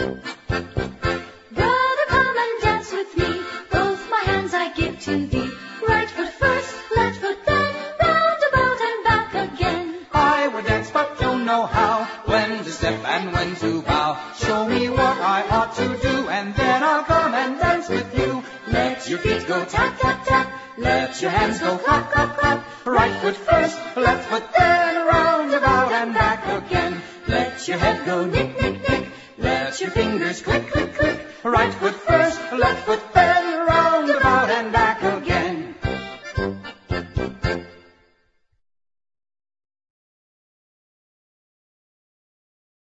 Brother, come and dance with me. Both my hands I give to thee. Right foot first, left foot then, round about and back again. I would dance, but don't know how, when to step and when to bow. Show me what I ought to do, and then I'll come and dance with you. Let your feet go tap, tap, tap. Let your hands go clap, clap, clap. Right foot first, left foot then, round about and back again. Let your head go nick, nick, nick. Let your fingers click, click, click. Right foot